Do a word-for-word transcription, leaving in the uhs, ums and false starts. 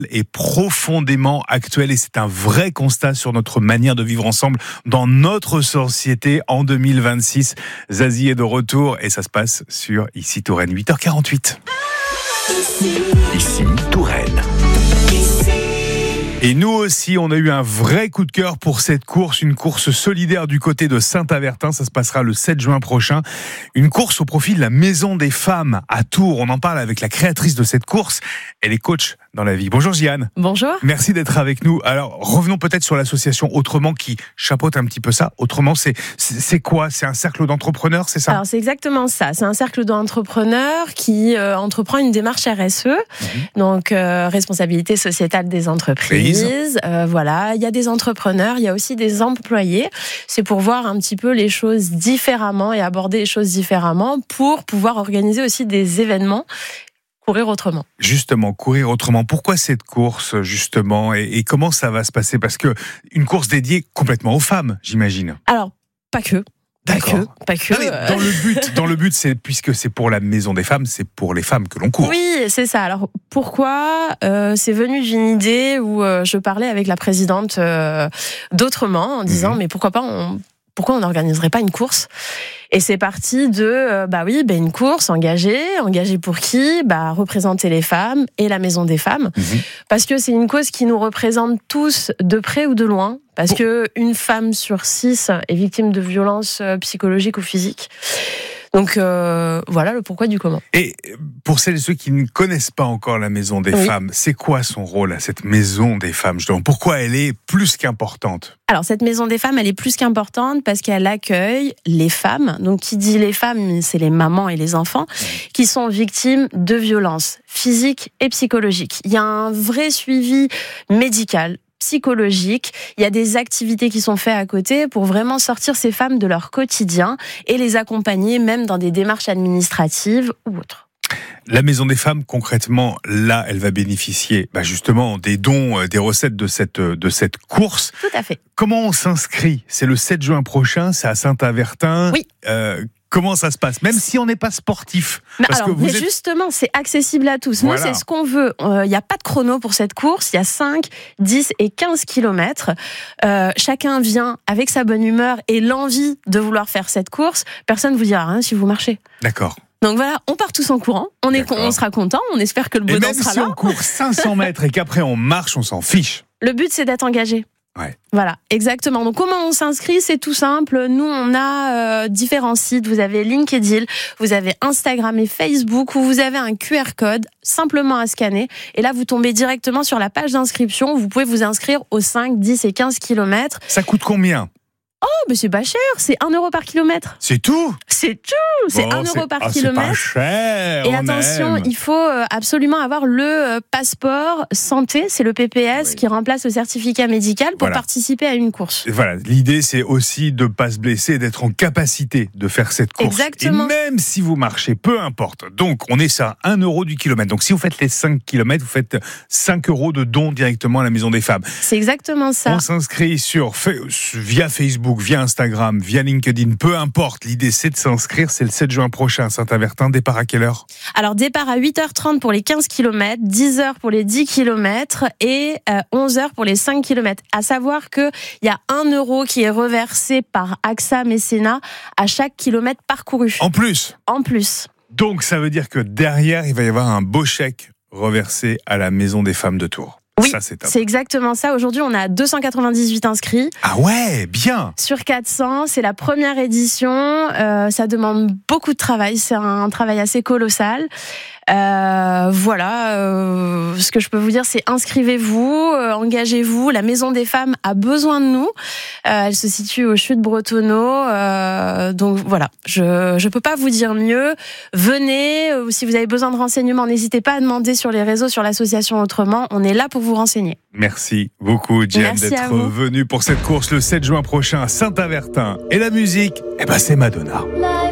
est profondément actuel et c'est un vrai constat sur notre manière de vivre ensemble dans notre société en deux mille vingt-six. Zazie est de retour et ça se passe sur Ici Touraine, huit heures quarante-huit. Ici Touraine. Et nous aussi, on a eu un vrai coup de cœur pour cette course, une course solidaire du côté de Saint-Avertin. Ça se passera le sept juin prochain. Une course au profit de la Maison des Femmes à Tours. On en parle avec la créatrice de cette course. Elle est coach dans la vie. Bonjour Jeanne. Bonjour. Merci d'être avec nous. Alors, revenons peut-être sur l'association Autrement qui chapeaute un petit peu ça. Autrement, c'est, c'est quoi ? C'est un cercle d'entrepreneurs, c'est ça ? Alors, c'est exactement ça. C'est un cercle d'entrepreneurs qui euh, entreprend une démarche R S E, mmh. donc euh, responsabilité sociétale des entreprises. Euh, voilà, il y a des entrepreneurs, il y a aussi des employés. C'est pour voir un petit peu les choses différemment et aborder les choses différemment pour pouvoir organiser aussi des événements. Courir autrement. Justement, courir autrement. Pourquoi cette course, justement, et, et comment ça va se passer ? Parce que une course dédiée complètement aux femmes, j'imagine. Alors, pas que. Pas D'accord. que, pas que. Ah, dans le but, dans le but, c'est puisque c'est pour la Maison des Femmes, c'est pour les femmes que l'on court. Oui, c'est ça. Alors pourquoi euh, c'est venu d'une idée où euh, je parlais avec la présidente euh, d'Autrement en disant mmh. mais pourquoi pas on pourquoi on n'organiserait pas une course ? Et c'est parti de, euh, bah oui, bah une course engagée, engagée pour qui ? Bah représenter les femmes et la Maison des Femmes, mmh. parce que c'est une cause qui nous représente tous de près ou de loin, parce que une femme sur six est victime de violences psychologiques ou physiques. Donc euh, voilà le pourquoi du comment. Et pour celles et ceux qui ne connaissent pas encore la Maison des oui. Femmes, c'est quoi son rôle à cette Maison des Femmes ? Justement, pourquoi elle est plus qu'importante ? Alors cette Maison des Femmes, elle est plus qu'importante parce qu'elle accueille les femmes. Donc qui dit les femmes, c'est les mamans et les enfants qui sont victimes de violences physiques et psychologiques. Il y a un vrai suivi médical, psychologique, il y a des activités qui sont faites à côté pour vraiment sortir ces femmes de leur quotidien et les accompagner même dans des démarches administratives ou autres. La Maison des Femmes, concrètement, là, elle va bénéficier bah justement des dons, des recettes de cette, de cette course. Tout à fait. Comment on s'inscrit ? C'est le sept juin prochain, c'est à Saint-Avertin. Oui. Euh, Comment ça se passe ? Même si on n'est pas sportif. Mais, parce alors, que vous mais êtes... justement, c'est accessible à tous. Voilà. Nous, c'est ce qu'on veut. Il euh, n'y a pas de chrono pour cette course. Il y a cinq, dix et quinze kilomètres. Euh, chacun vient avec sa bonne humeur et l'envie de vouloir faire cette course. Personne ne vous dira rien si vous marchez. D'accord. Donc voilà, on part tous en courant. On, est, on sera content. On espère que le beau temps sera là. Et même si là. on court cinq cents mètres et qu'après on marche, on s'en fiche. Le but, c'est d'être engagé. Ouais. Voilà, exactement. Donc comment on s'inscrit ? C'est tout simple. Nous, on a euh, différents sites. Vous avez LinkedIn, vous avez Instagram et Facebook où vous avez un Q R code simplement à scanner. Et là, vous tombez directement sur la page d'inscription. Vous pouvez vous inscrire aux cinq, dix et quinze kilomètres. Ça coûte combien ? Oh, mais c'est pas cher, c'est un euro par kilomètre. C'est tout ? C'est tout, c'est bon, un euro par ah, kilomètre. C'est pas cher. Et attention, aime. il faut absolument avoir le passeport santé, c'est le P P S oui. qui remplace le certificat médical pour voilà. participer à une course. Et voilà, l'idée c'est aussi de ne pas se blesser, d'être en capacité de faire cette course. Exactement. Et même si vous marchez, peu importe. Donc on est sur un euro du kilomètre. Donc si vous faites les cinq kilomètres, vous faites cinq euros de dons directement à la Maison des Femmes. C'est exactement ça. On s'inscrit sur via Facebook, via Instagram, via LinkedIn, peu importe. L'idée, c'est de s'inscrire. C'est le sept juin prochain à Saint-Avertin. Départ à quelle heure ? Alors, départ à huit heures trente pour les quinze kilomètres, dix heures pour les dix kilomètres et euh, onze heures pour les cinq kilomètres. À savoir qu'il y a un euro qui est reversé par A X A Mécénat à chaque kilomètre parcouru. En plus ? En plus. Donc, ça veut dire que derrière, il va y avoir un beau chèque reversé à la Maison des Femmes de Tours. Oui, ça, c'est, c'est exactement ça. Aujourd'hui, on a deux cent quatre-vingt-dix-huit inscrits. Ah ouais, bien. Sur quatre cents, c'est la première édition. Euh, ça demande beaucoup de travail. C'est un travail assez colossal. Euh, voilà, euh, ce que je peux vous dire, c'est inscrivez-vous, euh, engagez-vous. La Maison des Femmes a besoin de nous. Euh, elle se situe au Chutes Bretonneau. Euh, donc voilà, je je peux pas vous dire mieux. Venez, euh, si vous avez besoin de renseignements, n'hésitez pas à demander sur les réseaux, sur l'association Autrement. On est là pour vous renseigner. Merci beaucoup, Jeanne, d'être venue pour cette course le sept juin prochain à Saint-Avertin. Et la musique, eh ben c'est Madonna.